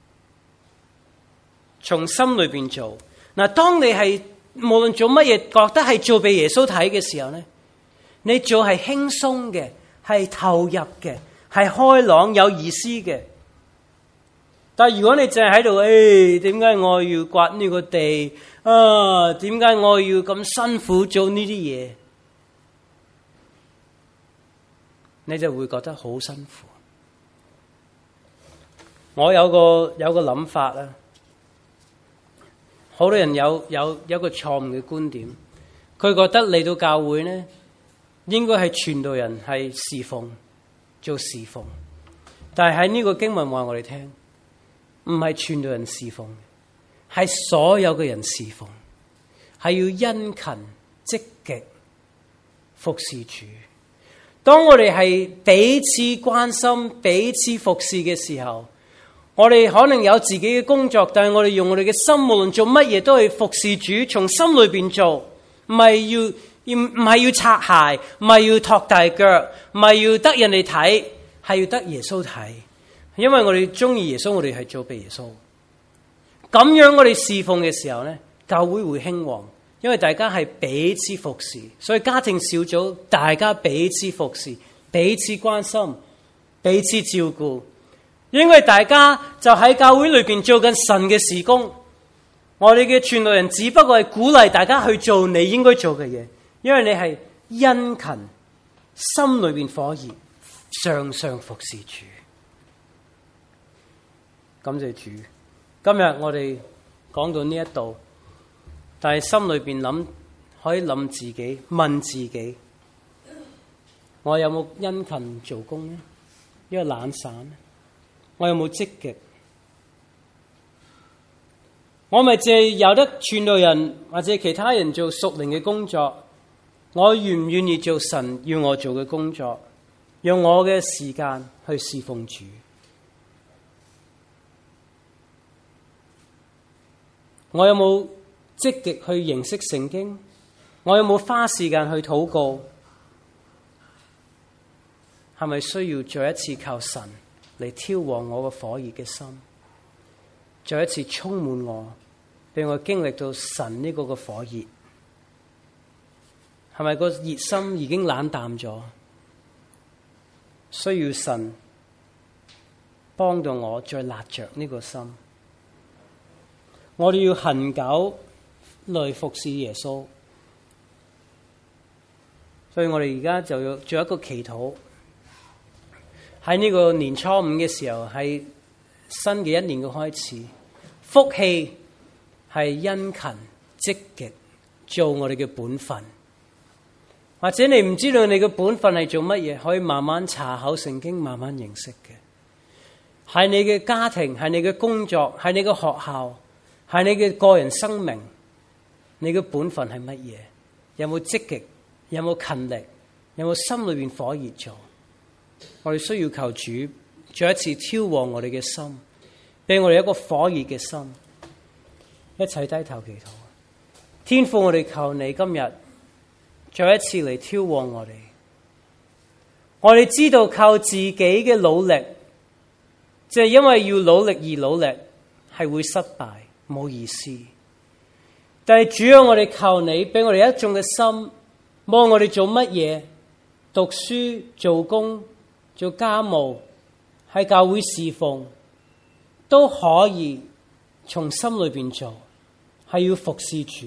從心裏邊做。嗱，當你係無論做乜嘢，覺得係做俾耶穌睇嘅時候咧，你做係輕鬆嘅，係投入嘅，係開朗有意思嘅。但係如果你淨係喺度，點解我要刮呢個地啊？點解我要咁辛苦做呢啲嘢？你就會覺得好辛苦。我有個諗法啦，好多人有個錯誤嘅觀點，佢覺得嚟到教會呢，應該係傳道人係侍奉做侍奉，但係喺呢個經文話我哋聽。唔係傳道人侍奉，係所有嘅人侍奉，係要殷勤積極服侍主。當我哋係彼此關心、彼此服侍嘅時候，我哋可能有自己嘅工作，但係我哋用我哋嘅心，無論做乜嘢都係服侍主，從心裏邊做，唔係要擦鞋，唔係要托大腳，唔係要得人哋睇，係要得耶穌睇。因為我哋中意耶穌，我哋係做俾耶穌。咁樣我哋侍奉嘅時候呢，教會會興旺，因為大家係彼此服侍，所以家庭小組大家彼此服侍、彼此關心、彼此照顧。因為大家就喺教會裏邊做緊神嘅事工，我哋嘅傳道人只不過係鼓勵大家去做你應該做嘅嘢，因為你係殷勤，心裏邊火熱，常常服侍主。感謝主，今日我哋講到呢一度，但係心裏邊諗，可以諗自己，問自己，我有冇殷勤做工呢？因為懶散呢？我有冇積極？我咪淨係有得傳道人或者其他人做屬靈嘅工作，我願唔願意做神要我做嘅工作，用我嘅時間去侍奉主？我有冇積極去認識聖經？我有冇花時間去禱告？ 係咪需要再一次靠神嚟挑旺我個火熱嘅心，再一次充滿我，俾我經歷到神呢個嘅火熱？係咪個熱心已經冷淡咗？需要神幫到我再辣着呢個心。我哋要恆久嚟服侍耶穌，所以我哋而家就要做一個祈禱。喺呢個年初五嘅時候，係新嘅一年嘅開始，福氣係殷勤積極做我哋嘅本分。或者你唔知道你嘅本分係做乜嘢，可以慢慢查考聖經，慢慢認識嘅。係你嘅家庭，係你嘅工作，係你嘅學校，係你嘅個人生命，你嘅本分係乜嘢？有冇積極？有冇勤力？有冇心裏邊火熱做？我哋需要求主再一次挑旺我哋嘅心，俾我哋一個火熱嘅心。一齊低頭祈禱。天父，我哋求你今日再一次嚟挑旺我哋。我哋知道靠自己嘅努力，就係因為要努力而努力，係會失敗，冇意思。但係主啊，我哋求你俾我哋一種嘅心，無論我哋做乜嘢，讀書、做工、做家務，喺教會侍奉，都可以從心裏邊做，係要服侍主。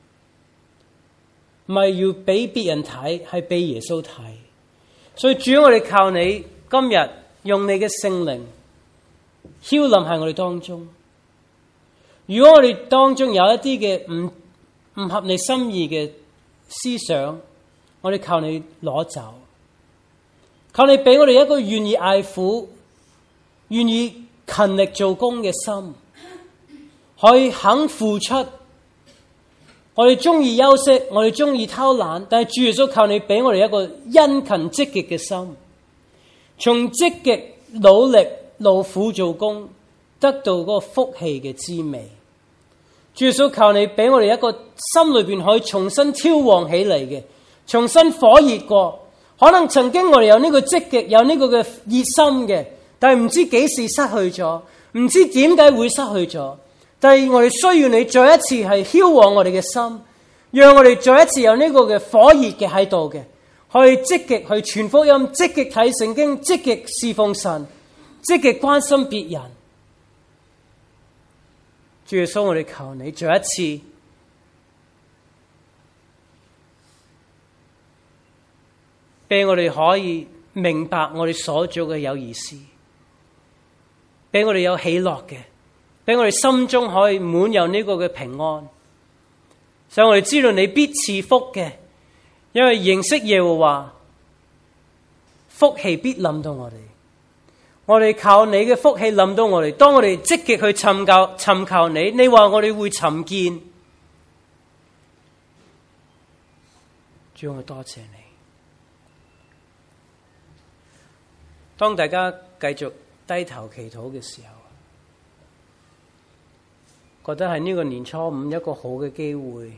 唔係要俾別人睇，係俾耶穌睇。所以主，我哋靠你今日用你嘅聖靈澆淋喺我哋當中。如果我哋當中有一啲嘅唔合你心意嘅思想，我哋靠你攞走。求你俾我哋一個願意捱苦、願意勤力做工嘅心，可以肯付出。我哋中意休息，我哋中意偷懶，但係主耶穌求你俾我哋一個殷勤積極嘅心，從積極努力勞苦做工，得到嗰個福氣嘅滋味。主耶穌求你俾我哋一個心裏邊可以重新挑旺起嚟嘅，重新火熱過。可能曾經我哋有呢個積極，有呢個嘅熱心嘅，但係唔知幾時失去咗，唔知點解會失去咗。但係我哋需要你再一次係澆旺我哋嘅心，讓我哋再一次有呢個嘅火熱嘅喺度嘅，可以積極去傳福音，積極睇聖經，積極侍奉神，積極關心別人。主耶穌，我哋求你再一次俾我哋可以明白我哋所做嘅有意思，俾我哋有喜樂嘅，俾我哋心中可以滿有呢個嘅平安。所以我哋知道你必賜福嘅，因為認識耶和華，福氣必臨到我哋。我哋靠你嘅福氣臨到我哋，當我哋積極去尋求你，你話我哋會尋見。主，我多謝你。當大家繼續低頭祈禱嘅時候，覺得係呢個年初五一個好嘅機會，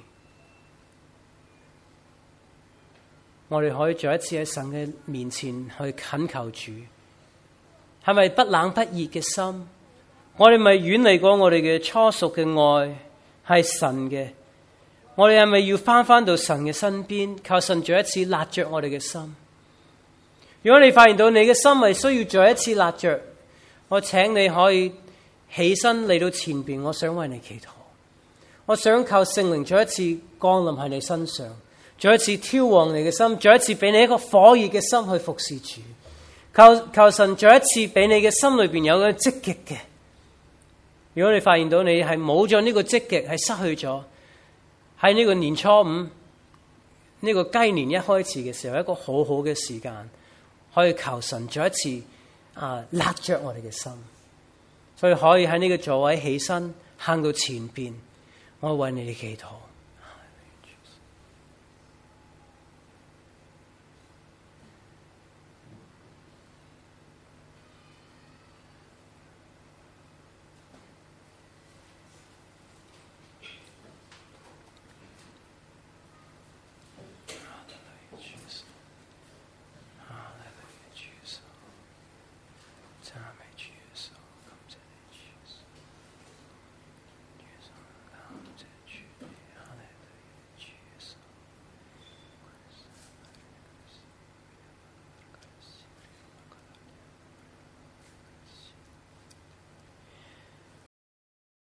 我哋可以再一次喺神嘅面前去懇求主。係咪不冷不熱嘅心？我哋咪遠離過我哋嘅初熟嘅愛，係神嘅。我哋係咪要翻到神嘅身邊，靠神再一次辣着我哋嘅心？如果你發現到你嘅心係需要再一次辣着，我請你可以起身嚟到前邊，我想為你祈禱。我想靠聖靈再一次降臨喺你身上，再一次挑旺你嘅心，再一次俾你一個火熱嘅心去服侍主。求神再一次俾你嘅心裏邊有個積極嘅。如果你發現到你係冇咗呢個積極，係失去咗，喺呢個年初五呢個雞年一開始嘅時候，一個好好嘅時間，可以求神再一次辣着我哋嘅心，所以可以喺呢個座位起身，行到前邊，我為你哋祈禱。